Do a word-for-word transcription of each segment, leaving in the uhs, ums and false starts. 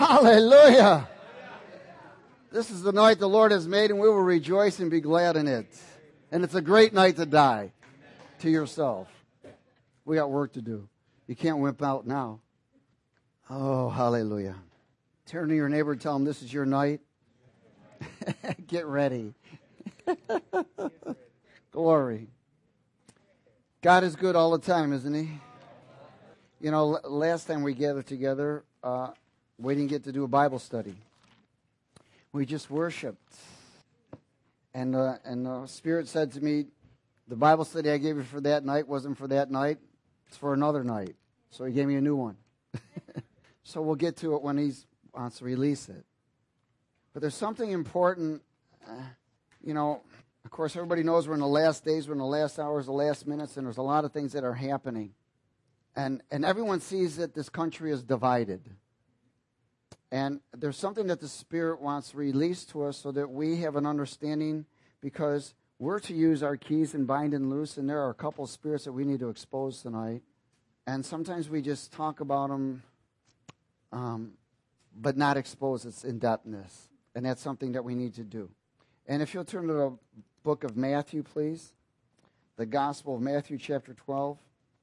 Hallelujah. This is the night the Lord has made, and we will rejoice and be glad in it. And it's a great night to die to yourself. We got work to do. You can't wimp out now. Oh, hallelujah. Turn to your neighbor and tell him this is your night. Get ready. Glory. God is good all the time, isn't he? You know, last time we gathered together, uh, we didn't get to do a Bible study. We just worshiped. And, uh, and the Spirit said to me, the Bible study I gave you for that night wasn't for that night. It's for another night. So he gave me a new one. So we'll get to it when he wants to release it. But there's something important, uh, you know, of course everybody knows we're in the last days, we're in the last hours, the last minutes, and there's a lot of things that are happening. And and everyone sees that this country is divided. And there's something that the Spirit wants to release to us so that we have an understanding, because we're to use our keys and bind and loose, and there are a couple of spirits that we need to expose tonight. And sometimes we just talk about them, um, but not expose its in-depthness. And that's something that we need to do. And if you'll turn to the book of Matthew, please. The Gospel of Matthew, chapter twelve.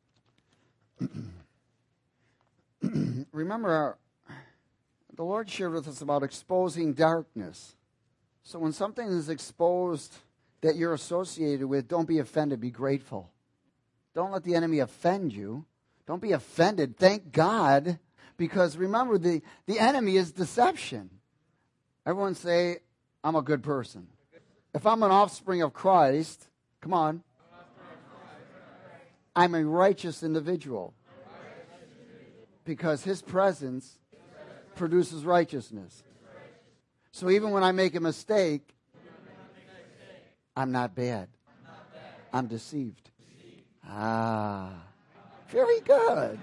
Remember, our, the Lord shared with us about exposing darkness. So when something is exposed that you're associated with, don't be offended, be grateful. Don't let the enemy offend you. Don't be offended. Thank God, because remember, the, the enemy is deception. Everyone say, I'm a good person. If I'm an offspring of Christ, come on, I'm a righteous individual. Because his presence produces righteousness. So even when I make a mistake, I'm not bad. I'm deceived. Ah, very good.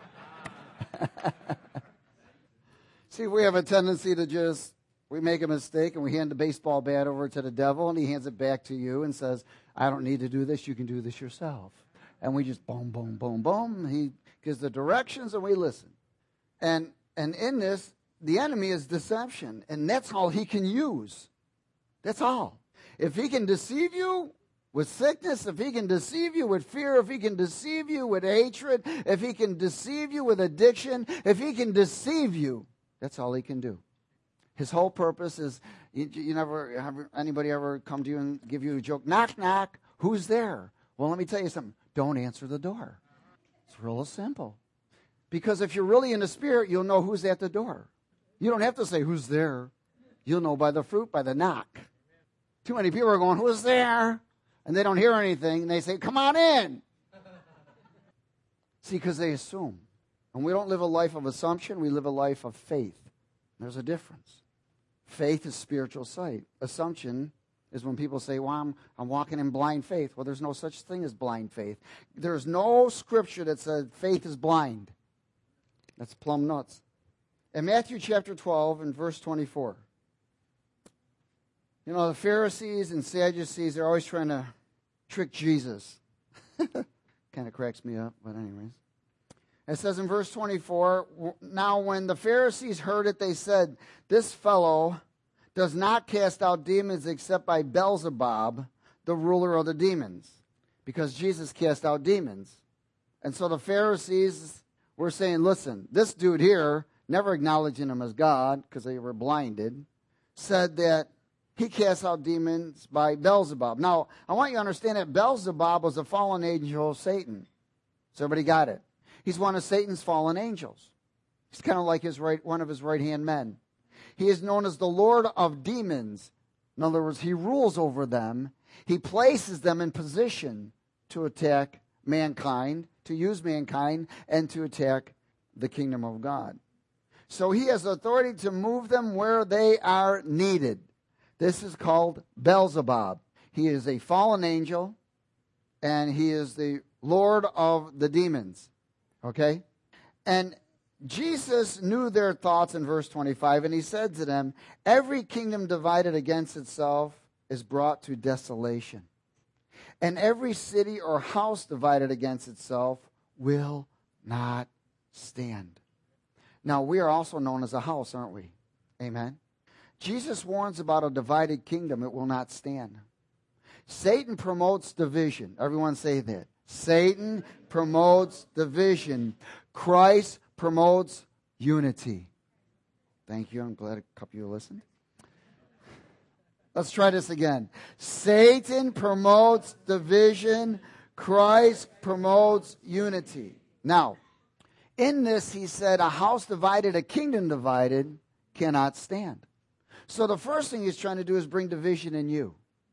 See, we have a tendency to just, we make a mistake and we hand the baseball bat over to the devil and he hands it back to you and says, I don't need to do this, you can do this yourself. And we just boom, boom, boom, boom. He gives the directions and we listen. And and in this, the enemy is deception. And that's all he can use. That's all. If he can deceive you with sickness, if he can deceive you with fear, if he can deceive you with hatred, if he can deceive you with addiction, if he can deceive you, that's all he can do. His whole purpose is, you, you never have anybody ever come to you and give you a joke, knock, knock, who's there? Well, let me tell you something. Don't answer the door. It's real simple. Because if you're really in the Spirit, you'll know who's at the door. You don't have to say who's there. You'll know by the fruit, by the knock. Too many people are going, who's there? And they don't hear anything. And they say, come on in. See, because they assume. And we don't live a life of assumption. We live a life of faith. There's a difference. Faith is spiritual sight. Assumption is when people say, well, I'm, I'm walking in blind faith. Well, there's no such thing as blind faith. There's no scripture that says faith is blind. That's plumb nuts. In Matthew chapter twelve and verse twenty-four. You know, the Pharisees and Sadducees, they're always trying to trick Jesus. Kind of cracks me up, but anyways. It says in verse twenty-four, now when the Pharisees heard it, they said, this fellow does not cast out demons except by Beelzebub, the ruler of the demons. Because Jesus cast out demons. And so the Pharisees were saying, listen, this dude here, never acknowledging him as God, because they were blinded, said that he casts out demons by Beelzebub. Now, I want you to understand that Beelzebub was a fallen angel of Satan. So everybody got it? He's one of Satan's fallen angels. He's kind of like his right, one of his right-hand men. He is known as the Lord of demons. In other words, he rules over them. He places them in position to attack mankind, to use mankind, and to attack the kingdom of God. So he has authority to move them where they are needed. This is called Beelzebub. He is a fallen angel, and he is the Lord of the demons. Okay? And Jesus knew their thoughts in verse twenty-five, and he said to them, every kingdom divided against itself is brought to desolation. And every city or house divided against itself will not stand. Now, we are also known as a house, aren't we? Amen. Jesus warns about a divided kingdom. It will not stand. Satan promotes division. Everyone say that. Satan promotes division. Christ promotes unity. Thank you. I'm glad a couple of you listened. Let's try this again. Satan promotes division. Christ promotes unity. Now, in this, he said, a house divided, a kingdom divided cannot stand. So the first thing he's trying to do is bring division in you.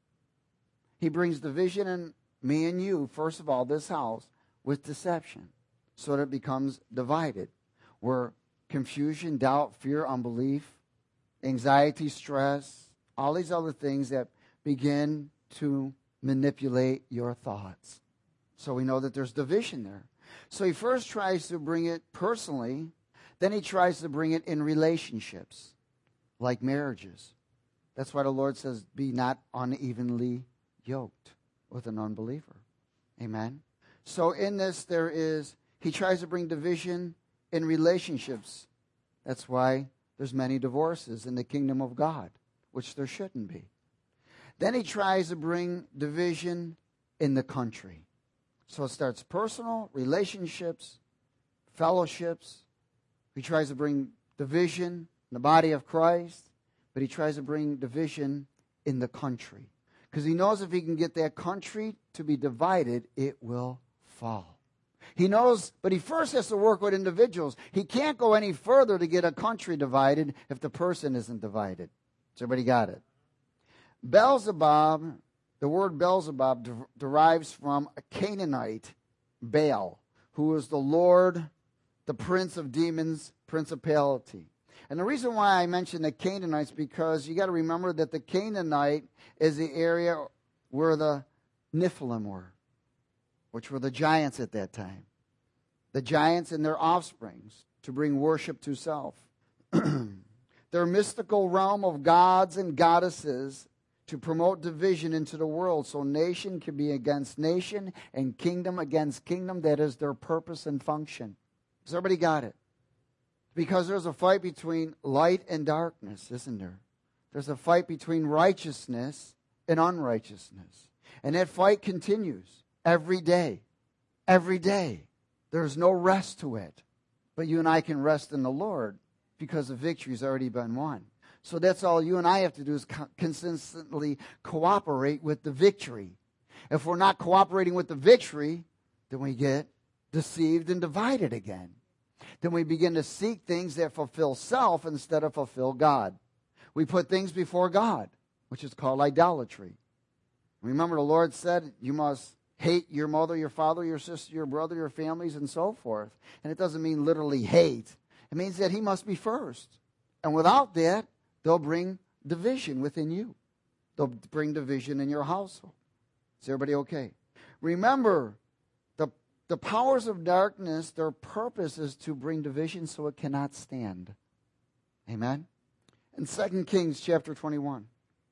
He brings division in me and you, first of all, this house, with deception, so that it becomes divided, where confusion, doubt, fear, unbelief, anxiety, stress, all these other things that begin to manipulate your thoughts. So we know that there's division there. So he first tries to bring it personally, then he tries to bring it in relationships, like marriages. That's why the Lord says, be not unevenly yoked with an unbeliever. Amen? So in this, there is, he tries to bring division in relationships. That's why there's many divorces in the kingdom of God, which there shouldn't be. Then he tries to bring division in the country. So it starts personal, relationships, fellowships. He tries to bring division in the body of Christ, but he tries to bring division in the country. Because he knows if he can get that country to be divided, it will fall. He knows, but he first has to work with individuals. He can't go any further to get a country divided if the person isn't divided. So everybody got it? Beelzebub, the word Beelzebub de- derives from a Canaanite, Baal, who was the Lord, the prince of demons, principality. And the reason why I mention the Canaanites, because you got to remember that the Canaanite is the area where the Nephilim were, which were the giants at that time. The giants and their offsprings to bring worship to self. Their mystical realm of gods and goddesses to promote division into the world, so nation can be against nation and kingdom against kingdom. That is their purpose and function. Has everybody got it? Because there's a fight between light and darkness, isn't there? There's a fight between righteousness and unrighteousness. And that fight continues every day. Every day. There's no rest to it. But you and I can rest in the Lord because the victory's already been won. So that's all you and I have to do is co- consistently cooperate with the victory. If we're not cooperating with the victory, then we get deceived and divided again. Then we begin to seek things that fulfill self instead of fulfill God. We put things before God, which is called idolatry. Remember, the Lord said you must hate your mother, your father, your sister, your brother, your families, and so forth. And it doesn't mean literally hate. It means that he must be first. And without that, they'll bring division within you. They'll bring division in your household. Is everybody okay? Remember, the, the powers of darkness, their purpose is to bring division so it cannot stand. Amen? In Second Kings chapter twenty-one.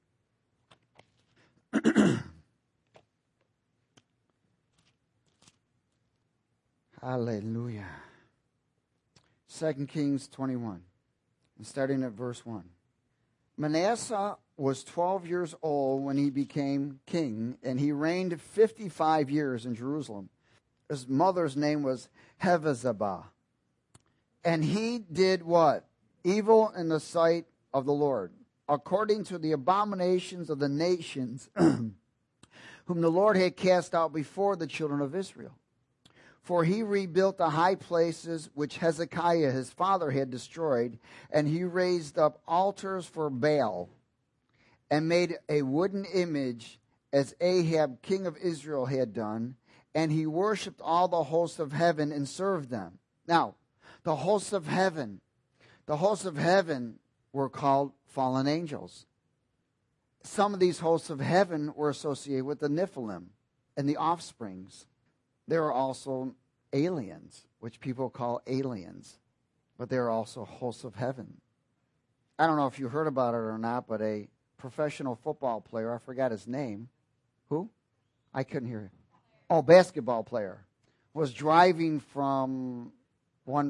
Hallelujah. Second Kings twenty-one. And starting at verse one. Manasseh was twelve years old when he became king, and he reigned fifty-five years in Jerusalem. His mother's name was Hephzibah. And he did what? Evil in the sight of the Lord, according to the abominations of the nations whom the Lord had cast out before the children of Israel. For he rebuilt the high places which Hezekiah his father had destroyed, and he raised up altars for Baal, and made a wooden image as Ahab king of Israel had done, and he worshipped all the hosts of heaven and served them. Now, the hosts of heaven, the hosts of heaven were called fallen angels. Some of these hosts of heaven were associated with the Nephilim and the offsprings. There are also aliens, which people call aliens, but they are also hosts of heaven. I don't know if you heard about it or not, but a professional football player, I forgot his name. Who? I couldn't hear it. Oh, basketball player. Was driving from one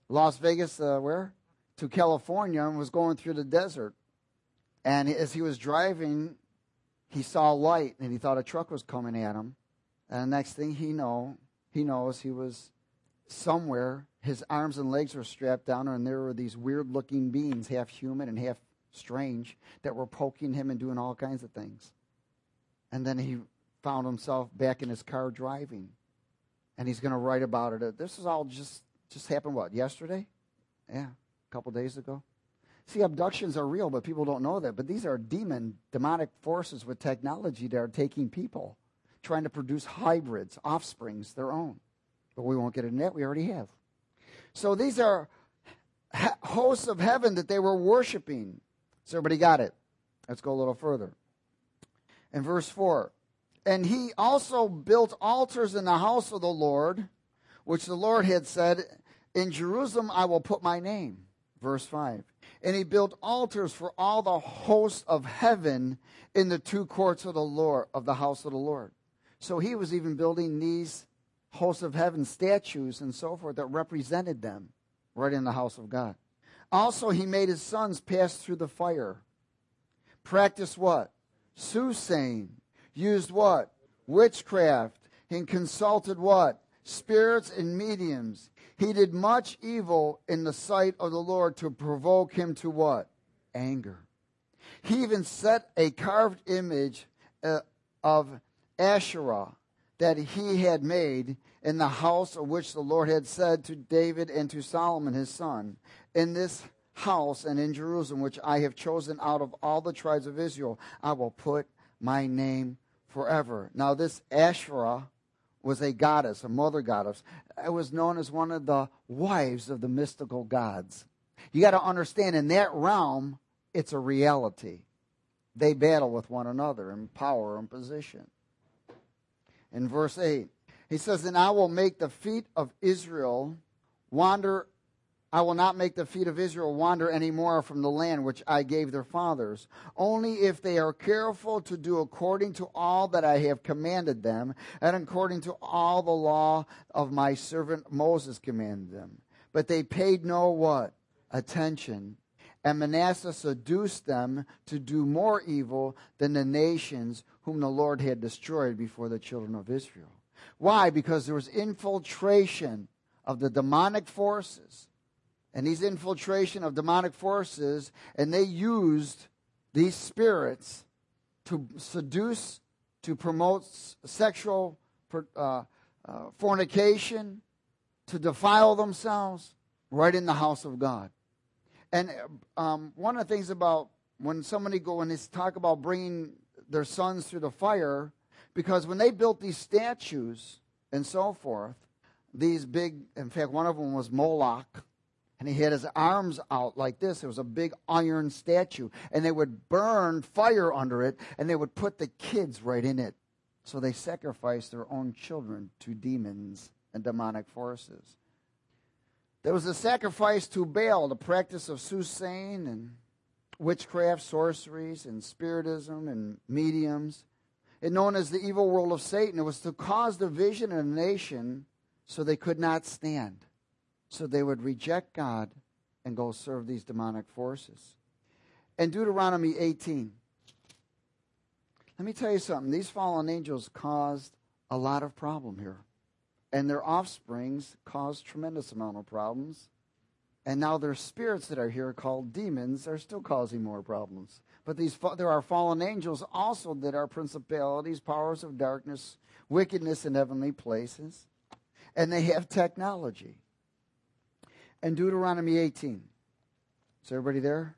Las Vegas, uh, where? To California, and was going through the desert. And as he was driving, he saw light, and he thought a truck was coming at him. And the next thing he know, he knows he was somewhere. His arms and legs were strapped down, and there were these weird-looking beings, half human and half strange, that were poking him and doing all kinds of things. And then he found himself back in his car driving. And he's going to write about it. This is all just, just happened, what, yesterday? Yeah, a couple days ago. See, abductions are real, but people don't know that. But these are demon, demonic forces with technology that are taking people, trying to produce hybrids, offsprings, their own. But we won't get into that. We already have. So these are hosts of heaven that they were worshiping. So everybody got it. Let's go a little further. In verse four, and he also built altars in the house of the Lord, which the Lord had said, in Jerusalem I will put my name. Verse five. And he built altars for all the hosts of heaven in the two courts of the Lord, of the house of the Lord. So he was even building these hosts of heaven statues and so forth that represented them right in the house of God. Also, he made his sons pass through the fire. Practiced what? Soothsaying. Used what? Witchcraft. And consulted what? Spirits and mediums. He did much evil in the sight of the Lord to provoke him to what? Anger. He even set a carved image uh, of Asherah that he had made in the house of which the Lord had said to David and to Solomon his son, in this house and in Jerusalem, which I have chosen out of all the tribes of Israel, I will put my name forever. Now this Asherah was a goddess, a mother goddess. It was known as one of the wives of the mystical gods. You got to understand, in that realm, it's a reality. They battle with one another in power and position. In verse eight, he says, and I will make the feet of Israel wander. I will not make the feet of Israel wander any more from the land which I gave their fathers, only if they are careful to do according to all that I have commanded them, and according to all the law of my servant Moses commanded them. But they paid no what? Attention. And Manasseh seduced them to do more evil than the nations whom the Lord had destroyed before the children of Israel. Why? Because there was infiltration of the demonic forces. And these infiltration of demonic forces, and they used these spirits to seduce, to promote sexual uh, uh, fornication, to defile themselves right in the house of God. And um, one of the things about when somebody go and they talk about bringing their sons through the fire, because when they built these statues and so forth, these big, in fact, one of them was Moloch, and he had his arms out like this. It was a big iron statue, and they would burn fire under it, and they would put the kids right in it. So they sacrificed their own children to demons and demonic forces. There was a sacrifice to Baal, the practice of soothsaying and witchcraft, sorceries, and spiritism and mediums. It known as the evil world of Satan. It was to cause division in a nation so they could not stand. So they would reject God and go serve these demonic forces. In Deuteronomy eighteen, let me tell you something. These fallen angels caused a lot of problem here. And their offsprings caused tremendous amount of problems. And now their spirits that are here called demons are still causing more problems. But these there are fallen angels also that are principalities, powers of darkness, wickedness in heavenly places. And they have technology. In Deuteronomy eighteen. Is everybody there?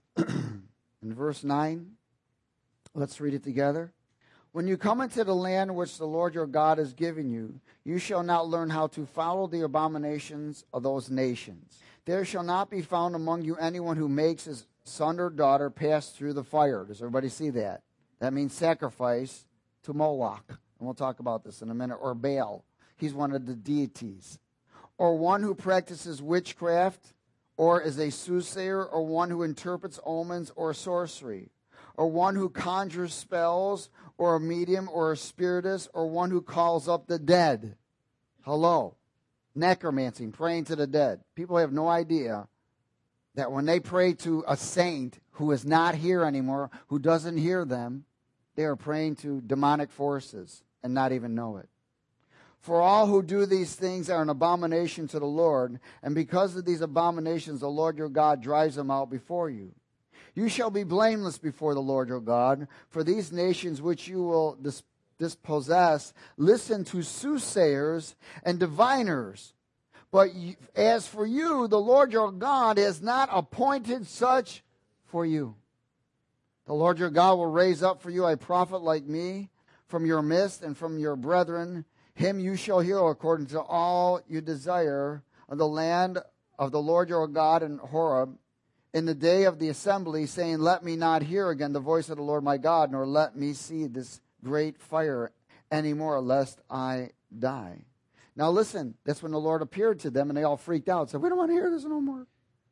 In verse nine, let's read it together. When you come into the land which the Lord your God is giving you, you shall not learn how to follow the abominations of those nations. There shall not be found among you anyone who makes his son or daughter pass through the fire. Does everybody see that? That means sacrifice to Moloch. And we'll talk about this in a minute. Or Baal. He's one of the deities. Or one who practices witchcraft, or is a soothsayer, or one who interprets omens or sorcery, or one who conjures spells, or a medium, or a spiritist, or one who calls up the dead. Hello. necromancy, praying to the dead. People have no idea that when they pray to a saint who is not here anymore, who doesn't hear them, they are praying to demonic forces and not even know it. For all who do these things are an abomination to the Lord, and because of these abominations the Lord your God drives them out before you. You shall be blameless before the Lord your God, for these nations which you will dis- dispossess listen to soothsayers and diviners. But you, as for you, the Lord your God has not appointed such for you. The Lord your God will raise up for you a prophet like me from your midst and from your brethren. Him you shall hear according to all you desire of the land of the Lord your God in Horeb in the day of the assembly, saying, let me not hear again the voice of the Lord my God, nor let me see this great fire anymore, lest I die. Now listen, that's when the Lord appeared to them, and they all freaked out, said, we don't want to hear this no more.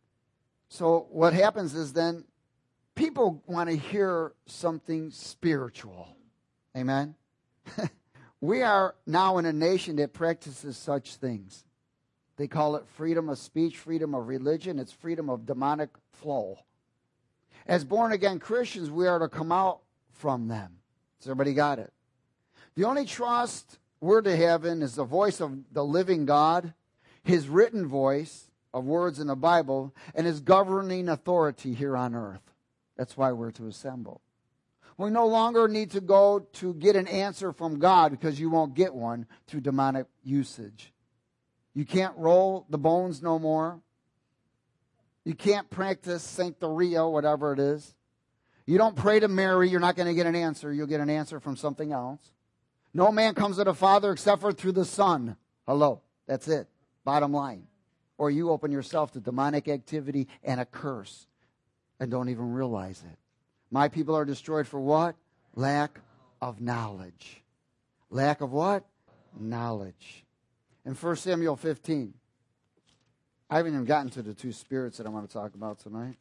So what happens is then people want to hear something spiritual. Amen? We are now in a nation that practices such things. They call it freedom of speech, freedom of religion. It's freedom of demonic flow. As born-again Christians, we are to come out from them. Has everybody got it? The only trust we're to have in is the voice of the living God, His written voice of words in the Bible, and His governing authority here on earth. That's why we're to assemble. We no longer need to go to get an answer from God, because you won't get one through demonic usage. You can't roll the bones no more. You can't practice Sanctoria, whatever it is. You don't pray to Mary, you're not going to get an answer. You'll get an answer from something else. No man comes to the Father except for through the Son. Hello. That's it. Bottom line. Or you open yourself to demonic activity and a curse and don't even realize it. My people are destroyed for what? Lack of knowledge. Lack of what? Knowledge. In First Samuel fifteen, I haven't even gotten to the two spirits that I want to talk about tonight.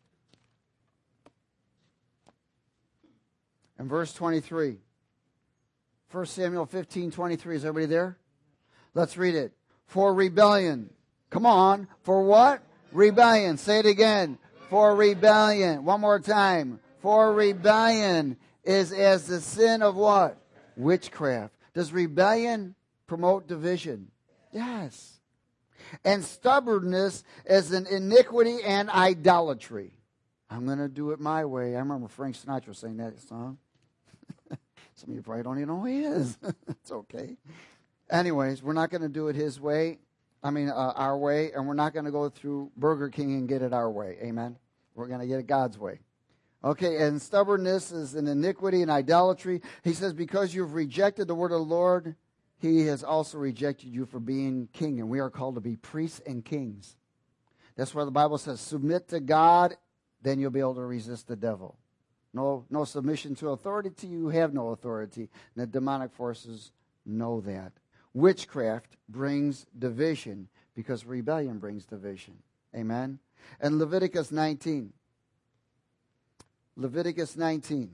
In verse twenty-three, First Samuel fifteen, twenty-three, is everybody there? Let's read it. For rebellion. Come on. For what? Rebellion. Say it again. For rebellion. One more time. For rebellion is as the sin of what? Witchcraft. Does rebellion promote division? Yes. And stubbornness is an iniquity and idolatry. I'm going to do it my way. I remember Frank Sinatra saying that song. Some of you probably don't even know who he is. It's okay. Anyways, we're not going to do it his way. I mean, uh, our way. And we're not going to go through Burger King and get it our way. Amen? We're going to get it God's way. Okay, and stubbornness is an iniquity and idolatry. He says, because you've rejected the word of the Lord, He has also rejected you for being king. And we are called to be priests and kings. That's why the Bible says, submit to God, then you'll be able to resist the devil. No, no submission to authority, you have no authority. And the demonic forces know that. Witchcraft brings division because rebellion brings division. Amen? And Leviticus nineteen. Leviticus nineteen.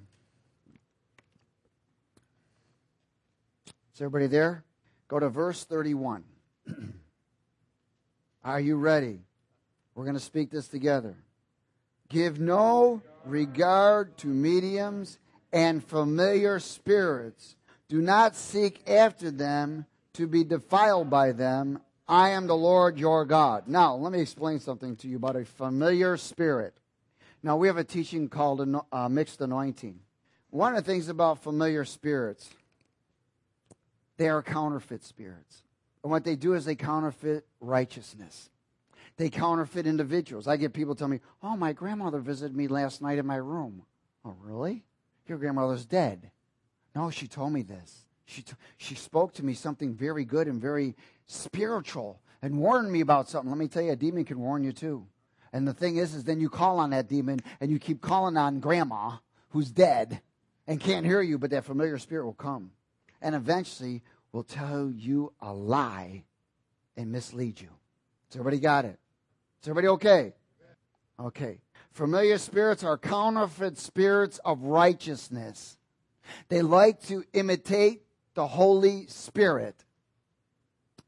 Is everybody there? Go to verse thirty-one. Are you ready? We're going to speak this together. Give no regard to mediums and familiar spirits. Do not seek after them to be defiled by them. I am the Lord your God. Now, let me explain something to you about a familiar spirit. Now, we have a teaching called uh, mixed anointing. One of the things about familiar spirits, they are counterfeit spirits. And what they do is they counterfeit righteousness. They counterfeit individuals. I get people tell me, oh, my grandmother visited me last night in my room. Oh, really? Your grandmother's dead. No, she told me this. She, t- she spoke to me something very good and very spiritual and warned me about something. Let me tell you, a demon can warn you too. And the thing is, is then you call on that demon and you keep calling on grandma who's dead and can't hear you, but that familiar spirit will come. And eventually will tell you a lie and mislead you. Has everybody got it? Is everybody okay? Okay. Familiar spirits are counterfeit spirits of righteousness. They like to imitate the Holy Spirit.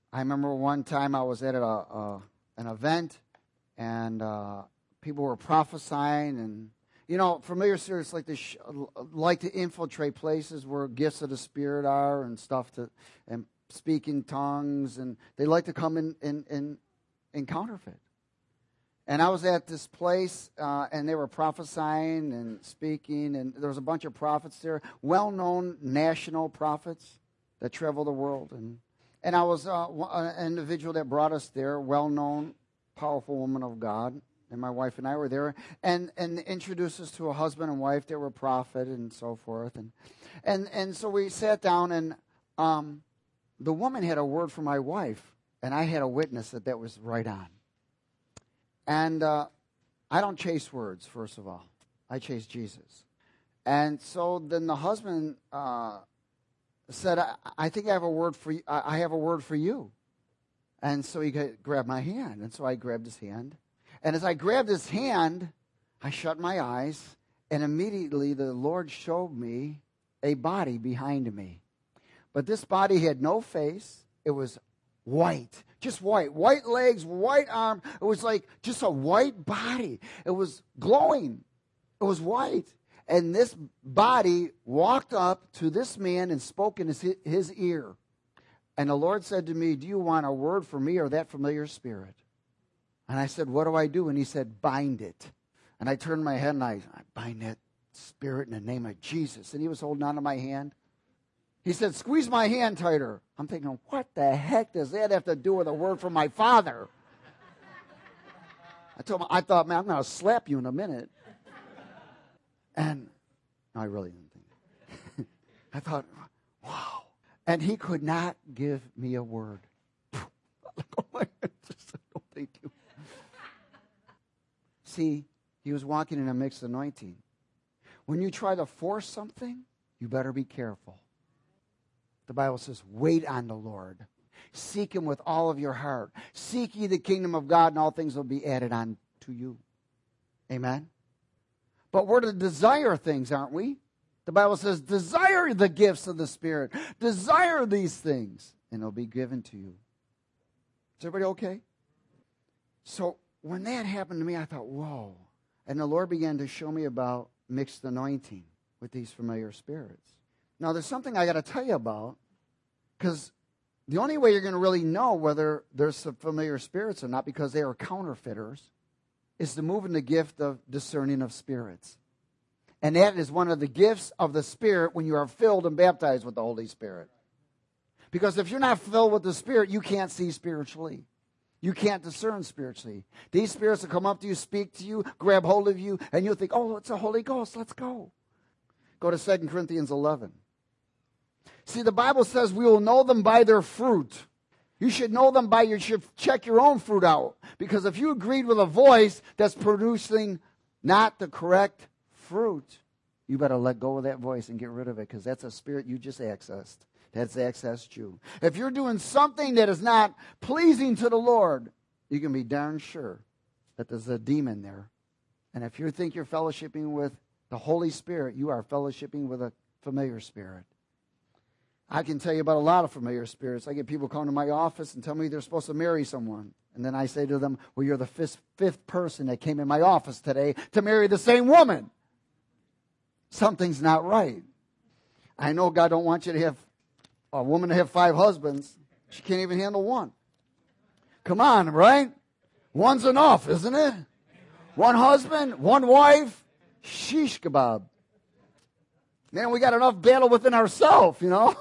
I remember one time I was at a, a an event, and uh, people were prophesying, and you know, familiar spirits like to sh- like to infiltrate places where gifts of the Spirit are and stuff, to and speak in tongues, and they like to come in in in, in counterfeit. And I was at this place, uh, and they were prophesying and speaking, and there was a bunch of prophets there, well-known national prophets that travel the world, and. And I was uh, an individual that brought us there, well-known, powerful woman of God, and my wife and I were there, and, and introduced us to a husband and wife that were prophet and so forth. And and and so we sat down, and um, the woman had a word for my wife, and I had a witness that that was right on. And uh, I don't chase words, first of all. I chase Jesus. And so then the husband... Uh, said, I, I think I have a word for you. I have a word for you. And so he grabbed my hand. And so I grabbed his hand. And as I grabbed his hand, I shut my eyes. And immediately the Lord showed me a body behind me. But this body had no face. It was white. Just white. White legs, white arm. It was like just a white body. It was glowing. It was white. And this body walked up to this man and spoke in his, his ear. And the Lord said to me, do you want a word for me or that familiar spirit? And I said, what do I do? And he said, bind it. And I turned my head and I, I bind that spirit in the name of Jesus. And he was holding on to my hand. He said, squeeze my hand tighter. I'm thinking, what the heck does that have to do with a word from my father? I told him, I thought, man, I'm going to slap you in a minute. And no, I really didn't think that. I thought, wow. And he could not give me a word. Just, oh, thank you. See, he was walking in a mixed anointing. When you try to force something, you better be careful. The Bible says, wait on the Lord. Seek him with all of your heart. Seek ye the kingdom of God, and all things will be added on to you. Amen? But we're to desire things, aren't we? The Bible says, desire the gifts of the Spirit. Desire these things, and they'll be given to you. Is everybody okay? So when that happened to me, I thought, whoa. And the Lord began to show me about mixed anointing with these familiar spirits. Now, there's something I got to tell you about, because the only way you're going to really know whether there's some familiar spirits or not, because they are counterfeiters, is to move in the gift of discerning of spirits. And that is one of the gifts of the Spirit when you are filled and baptized with the Holy Spirit. Because if you're not filled with the Spirit, you can't see spiritually. You can't discern spiritually. These spirits will come up to you, speak to you, grab hold of you, and you'll think, oh, it's the Holy Ghost, let's go. Go to Second Corinthians eleven. See, the Bible says we will know them by their fruit. You should know them by your, you should check your own fruit out. Because if you agreed with a voice that's producing not the correct fruit, you better let go of that voice and get rid of it, because that's a spirit you just accessed. That's accessed you. If you're doing something that is not pleasing to the Lord, you can be darn sure that there's a demon there. And if you think you're fellowshipping with the Holy Spirit, you are fellowshipping with a familiar spirit. I can tell you about a lot of familiar spirits. I get people come to my office and tell me they're supposed to marry someone. And then I say to them, well, you're the fifth, fifth person that came in my office today to marry the same woman. Something's not right. I know God don't want you to have a woman to have five husbands. She can't even handle one. Come on, right? One's enough, isn't it? One husband, one wife, sheesh kebab. Man, we got enough battle within ourselves, you know.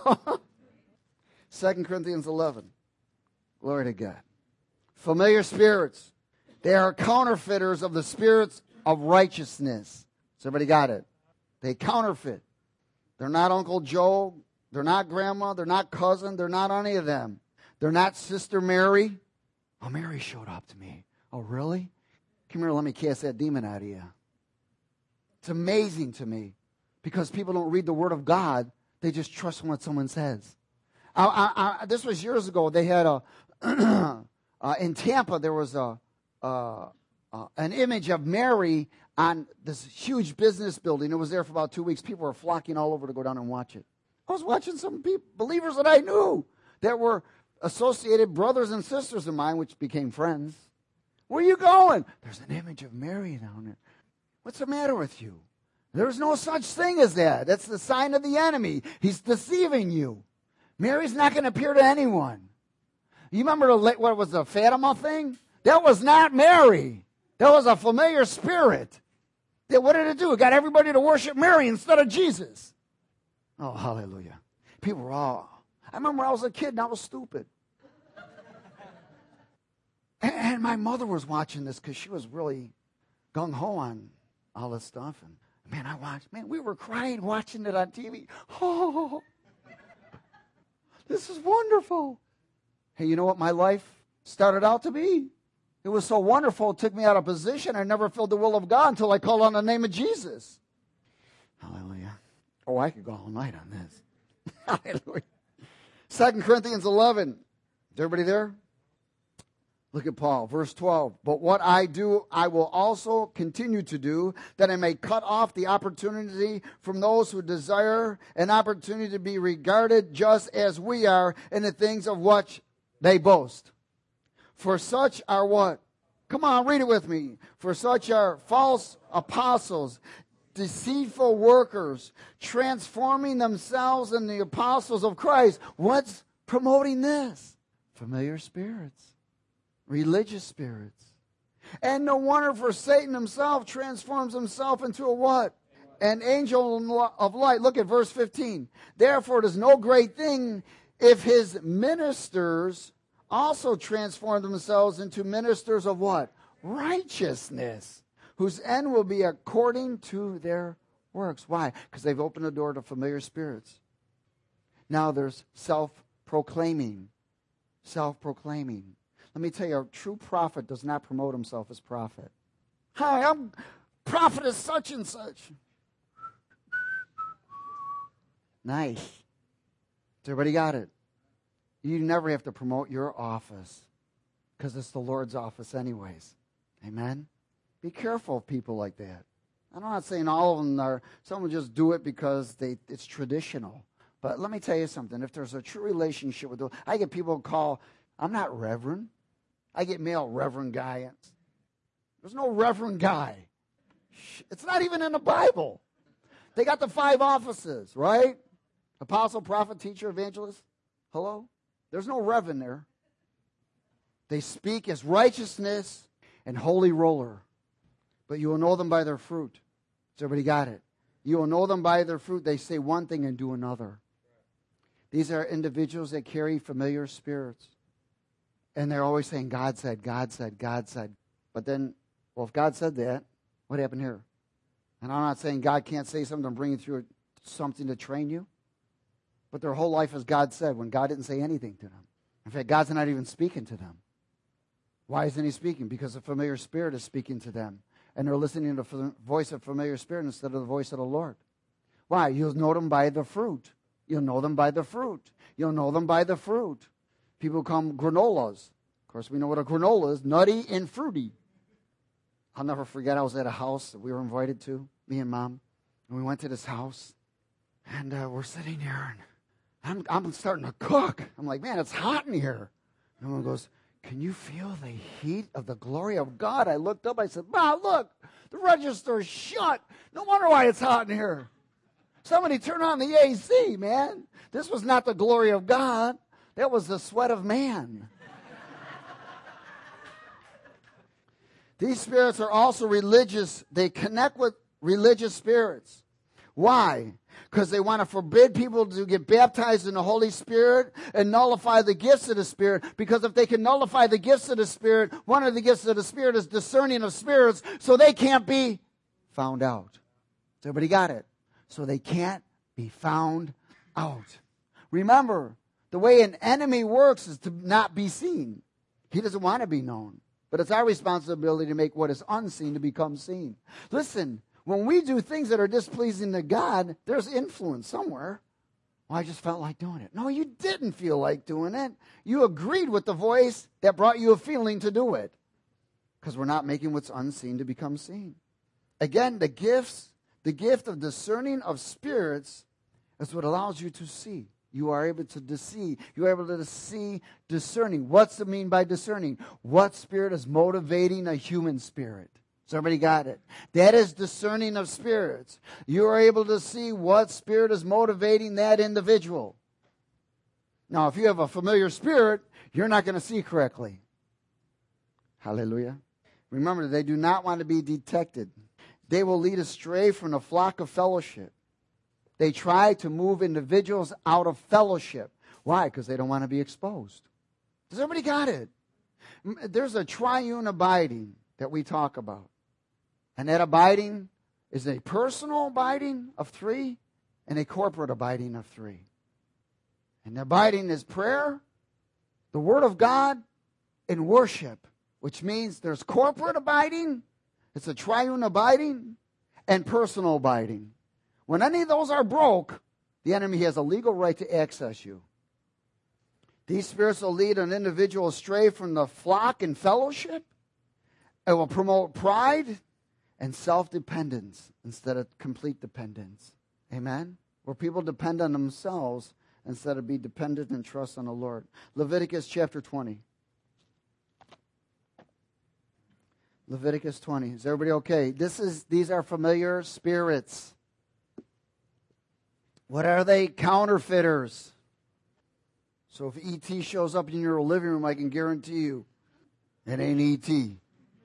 Second Corinthians eleven. Glory to God. Familiar spirits. They are counterfeiters of the spirits of righteousness. So everybody got it? They counterfeit. They're not Uncle Joe. They're not grandma. They're not cousin. They're not any of them. They're not Sister Mary. Oh, Mary showed up to me. Oh, really? Come here, let me cast that demon out of you. It's amazing to me. Because people don't read the Word of God, they just trust what someone says. I, I, I, this was years ago. They had a uh, in Tampa. There was a uh, uh, an image of Mary on this huge business building. It was there for about two weeks. People were flocking all over to go down and watch it. I was watching some people, believers that I knew that were associated brothers and sisters of mine, which became friends. Where are you going? There's an image of Mary down there. What's the matter with you? There's no such thing as that. That's the sign of the enemy. He's deceiving you. Mary's not going to appear to anyone. You remember the, what was the Fatima thing? That was not Mary. That was a familiar spirit. That, what did it do? It got everybody to worship Mary instead of Jesus. Oh, hallelujah. People were all... I remember when I was a kid and I was stupid. and, and my mother was watching this because she was really gung-ho on all this stuff. And man, I watched... Man, we were crying watching it on T V. Oh, this is wonderful. Hey, you know what my life started out to be? It was so wonderful, it took me out of position. I never filled the will of God until I called on the name of Jesus. Hallelujah. Oh, I could go all night on this. Hallelujah. Second Corinthians eleven. Is everybody there? Look at Paul, verse twelve. But what I do, I will also continue to do, that I may cut off the opportunity from those who desire an opportunity to be regarded just as we are in the things of which they boast. For such are what? Come on, read it with me. For such are false apostles, deceitful workers, transforming themselves into the apostles of Christ. What's promoting this? Familiar spirits, religious spirits. And no wonder, for Satan himself transforms himself into a what? An angel of light. Look at verse fifteen. Therefore it is no great thing if his ministers also transform themselves into ministers of what? Righteousness, whose end will be according to their works. Why? Because they've opened the door to familiar spirits. Now there's self-proclaiming. Self-proclaiming. Let me tell you, a true prophet does not promote himself as prophet. Hi, I'm prophet as such and such. Nice. Has everybody got it? You never have to promote your office because it's the Lord's office anyways. Amen? Be careful of people like that. I'm not saying all of them are. Some will just do it because they it's traditional. But let me tell you something. If there's a true relationship with the I get people call, I'm not reverend. I get mail reverend guy. There's no reverend guy. It's not even in the Bible. They got the five offices, right? Apostle, prophet, teacher, evangelist. Hello? There's no reverend there. They speak as righteousness and holy roller. But you will know them by their fruit. Has everybody got it? You will know them by their fruit. They say one thing and do another. These are individuals that carry familiar spirits. And they're always saying, God said, God said, God said. But then, well, if God said that, what happened here? And I'm not saying God can't say something and bring you through something to train you. But their whole life is God said when God didn't say anything to them. In fact, God's not even speaking to them. Why isn't he speaking? Because a familiar spirit is speaking to them. And they're listening to the voice of familiar spirit instead of the voice of the Lord. Why? You'll know them by the fruit. You'll know them by the fruit. You'll know them by the fruit. People call them granolas. Of course, we know what a granola is. Nutty and fruity. I'll never forget, I was at a house that we were invited to, me and Mom. And we went to this house. And uh, we're sitting here. And I'm, I'm starting to cook. I'm like, man, it's hot in here. And one goes, can you feel the heat of the glory of God? I looked up. I said, Mom, look, the register's shut. No wonder why it's hot in here. Somebody turn on the A C, man. This was not the glory of God. That was the sweat of man. These spirits are also religious. They connect with religious spirits. Why? Because they want to forbid people to get baptized in the Holy Spirit and nullify the gifts of the Spirit. Because if they can nullify the gifts of the Spirit, one of the gifts of the Spirit is discerning of spirits, so they can't be found out. So everybody got it? So they can't be found out. Remember, the way an enemy works is to not be seen. He doesn't want to be known. But it's our responsibility to make what is unseen to become seen. Listen, when we do things that are displeasing to God, there's influence somewhere. Well, I just felt like doing it. No, you didn't feel like doing it. You agreed with the voice that brought you a feeling to do it. Because we're not making what's unseen to become seen. Again, the gifts, the gift of discerning of spirits is what allows you to see. you are able to see. You are able to see discerning. What's it mean by discerning? What spirit is motivating a human spirit? So everybody got it? That is discerning of spirits. You are able to see what spirit is motivating that individual. Now, if you have a familiar spirit, you're not going to see correctly. Hallelujah. Remember, they do not want to be detected. They will lead astray from the flock of fellowship. They try to move individuals out of fellowship. Why? Because they don't want to be exposed. Does everybody got it? There's a triune abiding that we talk about. And that abiding is a personal abiding of three and a corporate abiding of three. And the abiding is prayer, the Word of God, and worship, which means there's corporate abiding, it's a triune abiding, and personal abiding. When any of those are broke, the enemy has a legal right to access you. These spirits will lead an individual astray from the flock and fellowship. It will promote pride and self-dependence instead of complete dependence. Amen? Where people depend on themselves instead of be dependent and trust on the Lord. Leviticus chapter twenty. Leviticus twenty. Is everybody okay? This is these are familiar spirits. What are they? Counterfeiters. So if E T shows up in your living room, I can guarantee you it ain't E T.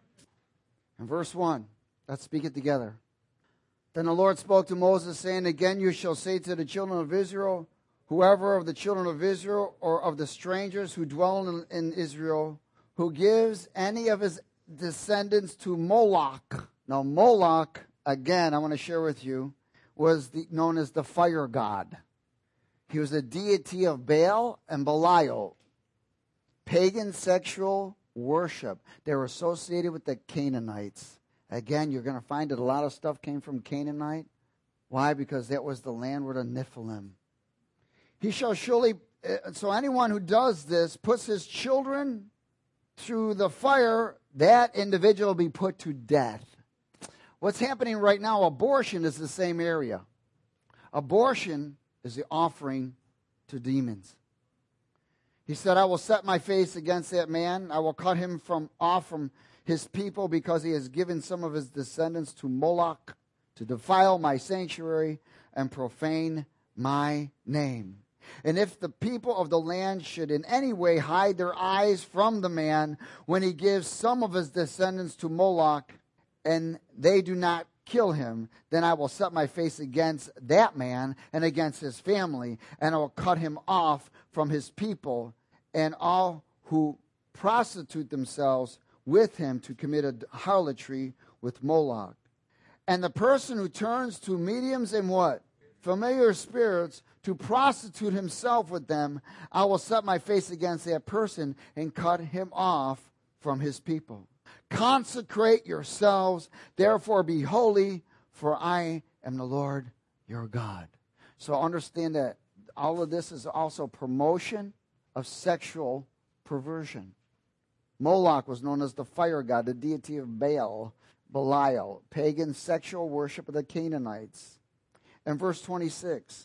In verse one, let's speak it together. Then the Lord spoke to Moses, saying, Again you shall say to the children of Israel, whoever of the children of Israel or of the strangers who dwell in, in Israel, who gives any of his descendants to Moloch. Now Moloch, again, I want to share with you, was the, known as the fire god. He was a deity of Baal and Belial. Pagan sexual worship. They were associated with the Canaanites. Again, you're going to find that a lot of stuff came from Canaanite. Why? Because that was the land where the Nephilim. He shall surely, so anyone who does this, puts his children through the fire, that individual will be put to death. What's happening right now, abortion is the same area. Abortion is the offering to demons. He said, I will set my face against that man. I will cut him from off from his people because he has given some of his descendants to Moloch to defile my sanctuary and profane my name. And if the people of the land should in any way hide their eyes from the man when he gives some of his descendants to Moloch, and they do not kill him, then I will set my face against that man and against his family, and I will cut him off from his people, and all who prostitute themselves with him to commit harlotry with Moloch. And the person who turns to mediums and what? Familiar spirits to prostitute himself with them, I will set my face against that person and cut him off from his people. Consecrate yourselves, therefore be holy, for I am the Lord your God. So understand that all of this is also promotion of sexual perversion. Moloch was known as the fire god, the deity of Baal, Belial, pagan sexual worship of the Canaanites. And verse twenty-six,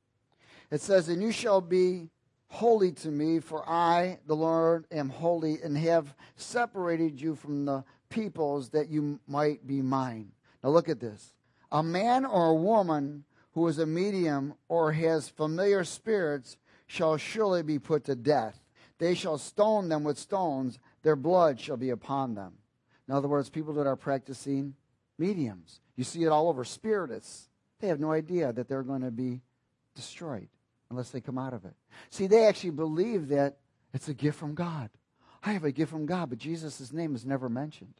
it says, And you shall be holy to me, for I, the Lord, am holy, and have separated you from the peoples that you might be mine. Now look at this. A man or a woman who is a medium or has familiar spirits shall surely be put to death. They shall stone them with stones. Their blood shall be upon them. In other words, people that are practicing mediums. You see it all over. Spiritists. They have no idea that they're going to be destroyed unless they come out of it. See, they actually believe that it's a gift from God. I have a gift from God, but Jesus' name is never mentioned.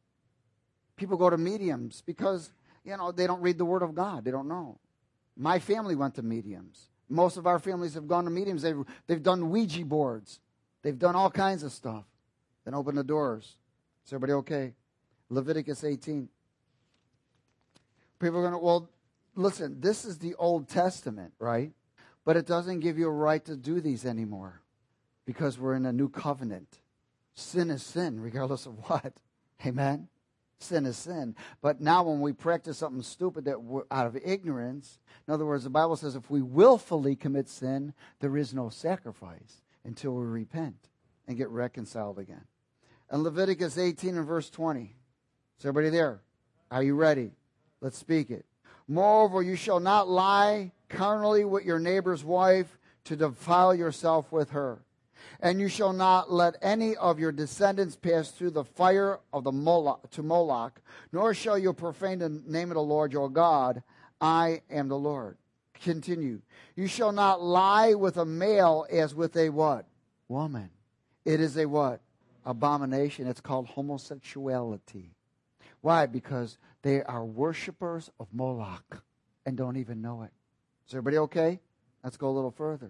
People go to mediums because, you know, they don't read the Word of God. They don't know. My family went to mediums. Most of our families have gone to mediums. They've, they've done Ouija boards. They've done all kinds of stuff. Then open the doors. Is everybody okay? Leviticus eighteen. People are going to, well, listen, this is the Old Testament, right? But it doesn't give you a right to do these anymore because we're in a new covenant. Sin is sin, regardless of what. Amen? sin is sin. But now when we practice something stupid that we're out of ignorance, in other words, the Bible says if we willfully commit sin, there is no sacrifice until we repent and get reconciled again. And Leviticus eighteen and verse twenty. Is everybody there? Are you ready? Let's speak it. Moreover, you shall not lie carnally with your neighbor's wife to defile yourself with her. And you shall not let any of your descendants pass through the fire of the Moloch, to Moloch, nor shall you profane the name of the Lord your God. I am the Lord. Continue. You shall not lie with a male as with a what? Woman. It is a what? Abomination. It's called homosexuality. Why? Because they are worshipers of Moloch and don't even know it. Is everybody okay? Let's go a little further.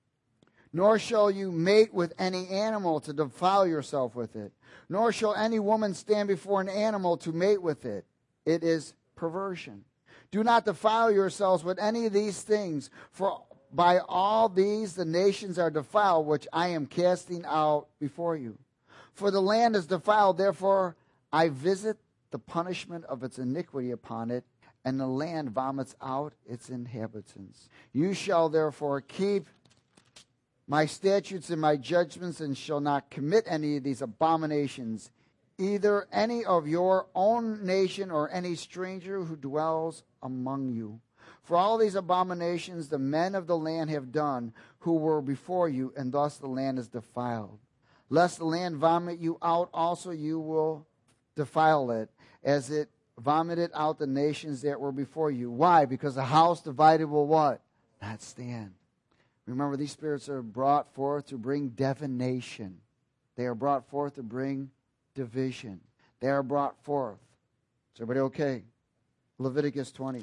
Nor shall you mate with any animal to defile yourself with it. Nor shall any woman stand before an animal to mate with it. It is perversion. Do not defile yourselves with any of these things, for by all these the nations are defiled, which I am casting out before you. For the land is defiled, therefore I visit the punishment of its iniquity upon it, and the land vomits out its inhabitants. You shall therefore keep my statutes and my judgments, and shall not commit any of these abominations, either any of your own nation or any stranger who dwells among you. For all these abominations the men of the land have done who were before you, and thus the land is defiled. Lest the land vomit you out, also you will defile it, as it vomited out the nations that were before you. Why? Because the house divided will what? Not stand. Remember, these spirits are brought forth to bring divination. They are brought forth to bring division. They are brought forth. Is everybody okay? Leviticus twenty.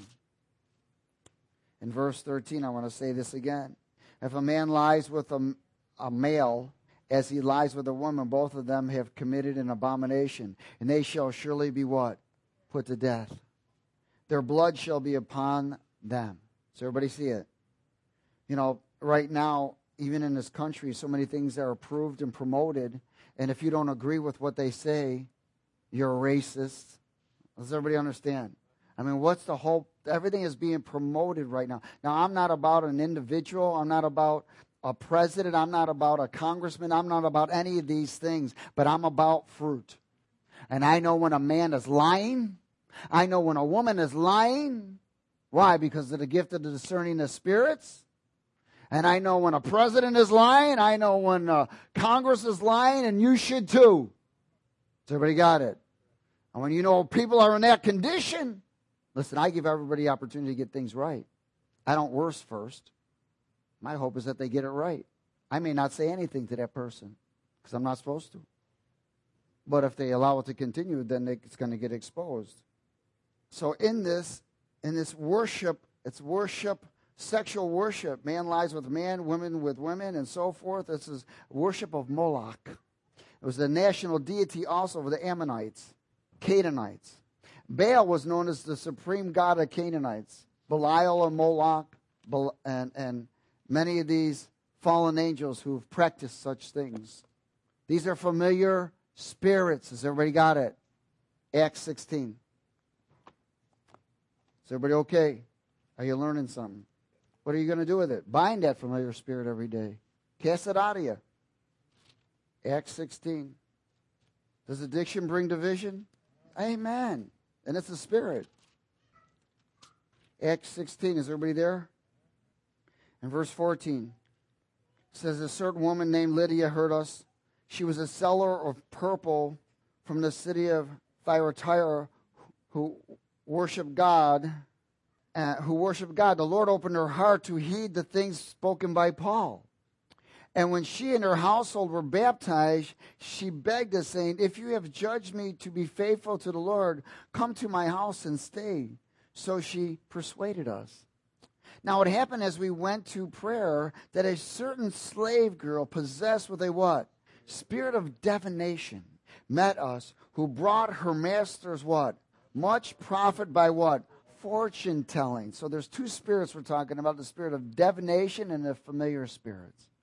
In verse thirteen, I want to say this again. If a man lies with a, a male as he lies with a woman, both of them have committed an abomination, and they shall surely be what? Put to death. Their blood shall be upon them. Does everybody see it? You know, right now, even in this country, so many things are approved and promoted, and if you don't agree with what they say, you're a racist. Does everybody understand? I mean, what's the hope? Everything is being promoted right now. Now, I'm not about an individual. I'm not about a president. I'm not about a congressman. I'm not about any of these things, but I'm about fruit. And I know when a man is lying. I know when a woman is lying. Why? Because of the gift of the discerning of spirits. And I know when a president is lying. I know when uh, Congress is lying, and you should too. So everybody got it? And when you know people are in that condition, listen, I give everybody opportunity to get things right. I don't worse first. My hope is that they get it right. I may not say anything to that person because I'm not supposed to. But if they allow it to continue, then it's going to get exposed. So in this, in this worship, it's worship, sexual worship. Man lies with man, women with women, and so forth. This is worship of Moloch. It was the national deity also of the Ammonites, Canaanites. Baal was known as the supreme god of Canaanites. Belial and Moloch, and, and many of these fallen angels who've practiced such things. These are familiar spirits. Has everybody got it? Acts sixteen. Is everybody okay? Are you learning something? What are you going to do with it? Bind that familiar spirit every day. Cast it out of you. Acts sixteen. Does addiction bring division? Amen. And it's a spirit. Acts sixteen. Is everybody there? In verse fourteen, it says, a certain woman named Lydia heard us. She was a seller of purple from the city of Thyatira who worshiped God. Uh, who worshiped God. The Lord opened her heart to heed the things spoken by Paul. And when she and her household were baptized, she begged us, saying, if you have judged me to be faithful to the Lord, come to my house and stay. So she persuaded us. Now it happened as we went to prayer that a certain slave girl possessed with a what? Spirit of divination met us, who brought her masters what? Much profit by what? Fortune telling. So there's two spirits we're talking about, the spirit of divination and the familiar spirits.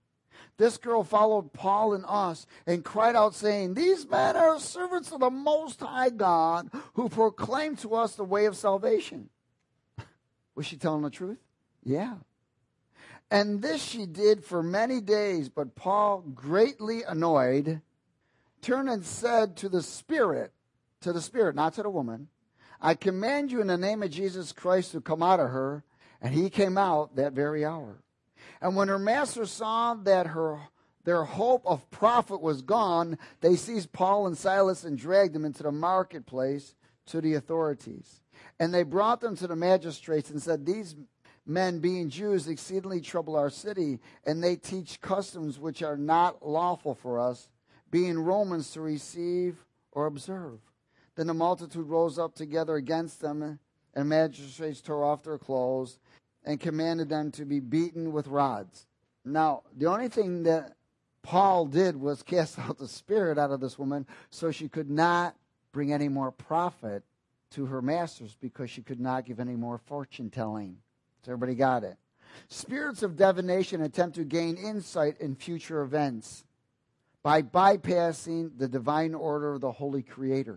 This girl followed Paul and us and cried out, saying, "These men are servants of the Most High God, who proclaim to us the way of salvation." Was she telling the truth? Yeah. And this she did for many days, but Paul, greatly annoyed, turned and said to the Spirit, to the Spirit, not to the woman, "I command you in the name of Jesus Christ to come out of her." And he came out that very hour. And when her master saw that her their hope of profit was gone, they seized Paul and Silas and dragged them into the marketplace to the authorities. And they brought them to the magistrates and said, "These men, being Jews, exceedingly trouble our city, and they teach customs which are not lawful for us, being Romans, to receive or observe." Then the multitude rose up together against them, and magistrates tore off their clothes and commanded them to be beaten with rods. Now, the only thing that Paul did was cast out the spirit out of this woman so she could not bring any more profit to her masters, because she could not give any more fortune telling. So everybody got it. Spirits of divination attempt to gain insight in future events by bypassing the divine order of the Holy Creator,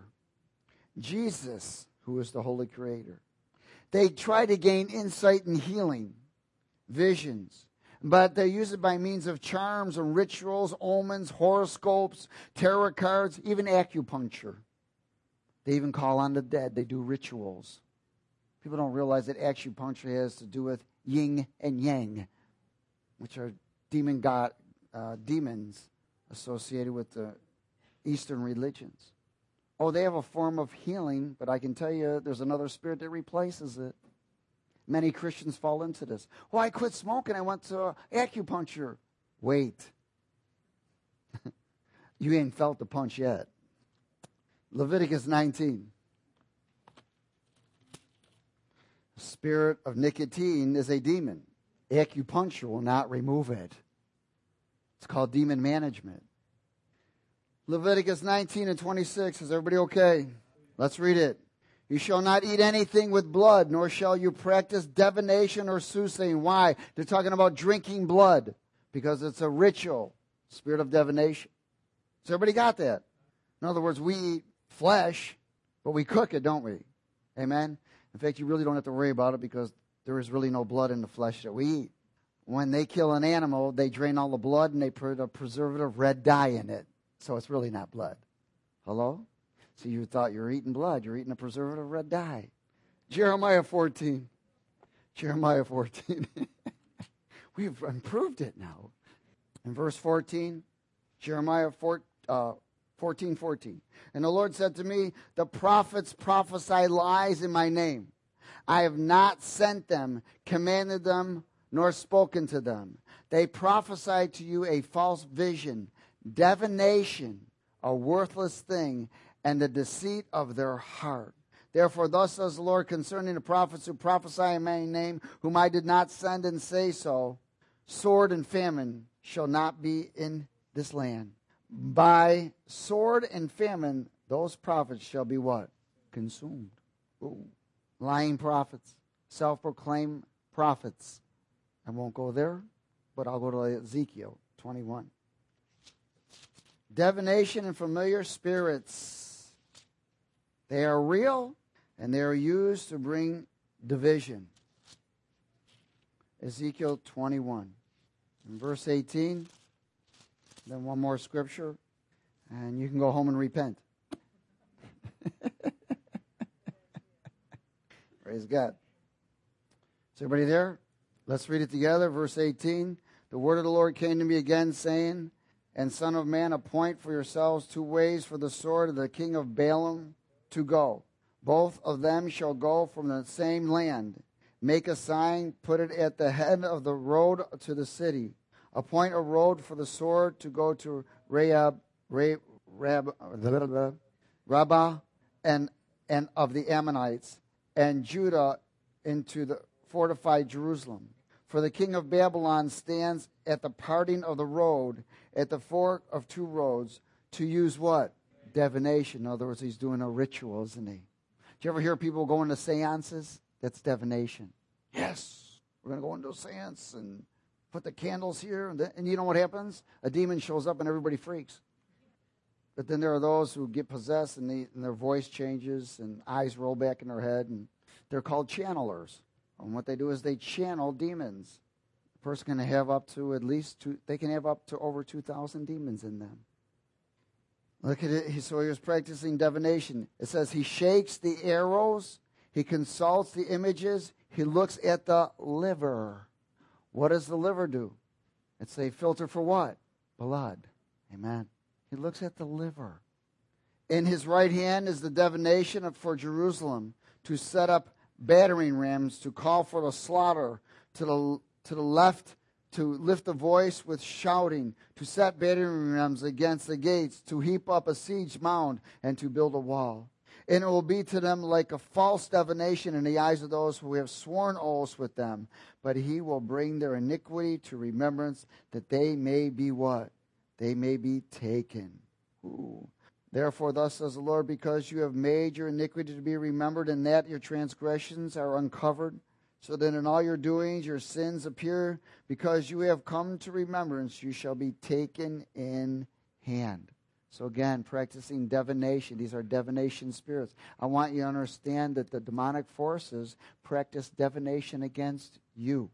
Jesus, who is the Holy Creator. They try to gain insight in healing, visions, but they use it by means of charms and rituals, omens, horoscopes, tarot cards, even acupuncture. They even call on the dead. They do rituals. People don't realize that acupuncture has to do with yin and yang, which are demon god, uh, demons associated with the Eastern religions. Oh, they have a form of healing, but I can tell you there's another spirit that replaces it. Many Christians fall into this. Well, I quit smoking. I went to acupuncture. Wait. You ain't felt the punch yet. Leviticus nineteen. The spirit of nicotine is a demon. Acupuncture will not remove it. It's called demon management. Leviticus nineteen and twenty-six. Is everybody okay? Let's read it. "You shall not eat anything with blood, nor shall you practice divination or soothsaying." Why? They're talking about drinking blood, because it's a ritual, spirit of divination. So everybody got that? In other words, we eat flesh, but we cook it, don't we? Amen? In fact, you really don't have to worry about it, because there is really no blood in the flesh that we eat. When they kill an animal, they drain all the blood and they put a preservative red dye in it. So it's really not blood. Hello? So you thought you were eating blood. You're eating a preservative red dye. Jeremiah fourteen. Jeremiah fourteen. We've improved it now. In verse fourteen, Jeremiah four, uh, fourteen, fourteen. "And the Lord said to me, the prophets prophesy lies in my name. I have not sent them, commanded them, nor spoken to them. They prophesy to you a false vision, divination, a worthless thing, and the deceit of their heart. Therefore, thus says the Lord concerning the prophets who prophesy in my name, whom I did not send and say so, sword and famine shall not be in this land. By sword and famine, those prophets shall be what? Consumed." Ooh. Lying prophets, self-proclaimed prophets. I won't go there, but I'll go to Ezekiel twenty-one. Divination and familiar spirits. They are real, and they are used to bring division. Ezekiel twenty-one. In verse eighteen, then one more scripture, and you can go home and repent. Praise God. Is everybody there? Let's read it together. Verse eighteen. "The word of the Lord came to me again, saying, And son of man, appoint for yourselves two ways for the sword of the king of Balaam to go. Both of them shall go from the same land. Make a sign, put it at the head of the road to the city. Appoint a road for the sword to go to Rahab, Rahab, Rahab, Rabbah, and, and of the Ammonites, and Judah into the fortified Jerusalem. For the king of Babylon stands at the parting of the road, at the fork of two roads, to use what? Divination." In other words, he's doing a ritual, isn't he? Do you ever hear people going to seances? That's divination. Yes, we're going to go into a seance and put the candles here. And, the, and you know what happens? A demon shows up and everybody freaks. But then there are those who get possessed and, they, and their voice changes and eyes roll back in their head. And they're called channelers. And what they do is they channel demons. A person can have up to at least, two, they can have up to over two thousand demons in them. Look at it. So he was practicing divination. It says he shakes the arrows. He consults the images. He looks at the liver. What does the liver do? It's a filter for what? Blood. Amen. He looks at the liver. In his right hand is the divination of, for Jerusalem, to set up battering rams, to call for the slaughter, to the, to the left, to lift the voice with shouting, to set battering rams against the gates, to heap up a siege mound, and to build a wall. And it will be to them like a false divination in the eyes of those who have sworn oaths with them. But he will bring their iniquity to remembrance, that they may be what? They may be taken. Ooh. Therefore, thus says the Lord, because you have made your iniquity to be remembered, and that your transgressions are uncovered, so that in all your doings your sins appear, because you have come to remembrance, you shall be taken in hand. So again, practicing divination. These are divination spirits. I want you to understand that the demonic forces practice divination against you.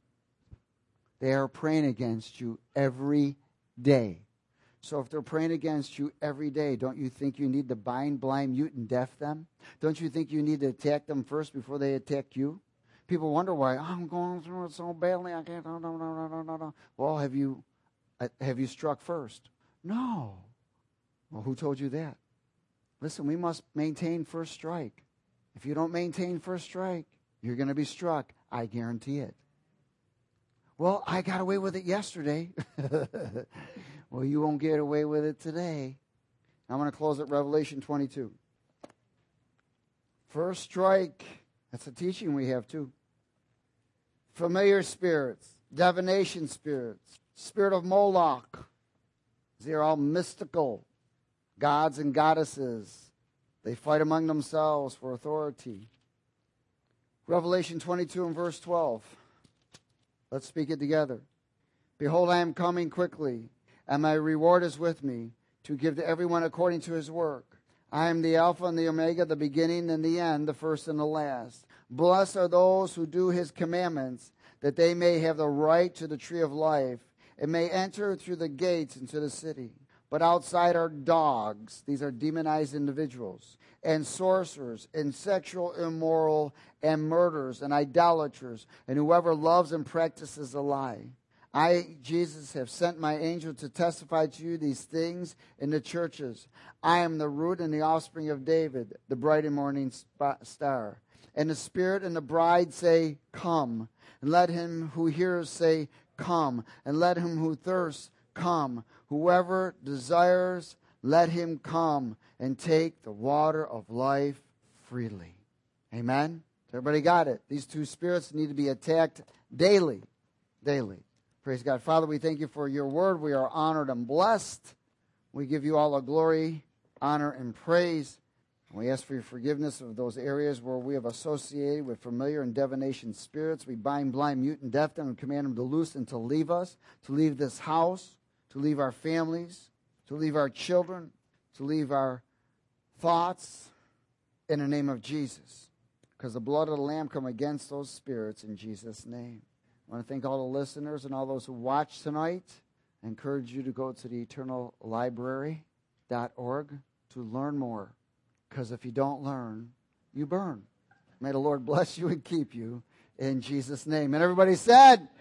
They are praying against you every day. So if they're praying against you every day, don't you think you need to bind, blind, mute, and deaf them? Don't you think you need to attack them first before they attack you? People wonder why, oh, I'm going through it so badly, I can't, no, no, no, no, no, no. Well, have you, have you struck first? No. Well, who told you that? Listen, we must maintain first strike. If you don't maintain first strike, you're going to be struck. I guarantee it. Well, I got away with it yesterday. Well, you won't get away with it today. I'm going to close at Revelation twenty-two. First strike. That's a teaching we have too. Familiar spirits, divination spirits, spirit of Moloch. They're all mystical. Gods and goddesses. They fight among themselves for authority. Revelation twenty-two and verse twelve. Let's speak it together. Behold, I am coming quickly, and my reward is with me, to give to everyone according to his work. I am the Alpha and the Omega, the beginning and the end, the first and the last. Blessed are those who do his commandments, that they may have the right to the tree of life, and may enter through the gates into the city. But outside are dogs, these are demonized individuals, and sorcerers, and sexual immoral, and murderers, and idolaters, and whoever loves and practices a lie. I, Jesus, have sent my angel to testify to you these things in the churches. I am the root and the offspring of David, the bright and morning star. And the Spirit and the bride say, come. And let him who hears say, come. And let him who thirsts come. Whoever desires, let him come and take the water of life freely. Amen? Everybody got it? These two spirits need to be attacked daily. Daily. Praise God. Father, we thank you for your word. We are honored and blessed. We give you all the glory, honor, and praise. And we ask for your forgiveness of those areas where we have associated with familiar and divination spirits. We bind, blind, mute, and deaf them and command them to loose and to leave us, to leave this house, to leave our families, to leave our children, to leave our thoughts in the name of Jesus. Because the blood of the Lamb come against those spirits in Jesus' name. I want to thank all the listeners and all those who watch tonight. I encourage you to go to the eternal library dot org to learn more. Because if you don't learn, you burn. May the Lord bless you and keep you in Jesus' name. And everybody said...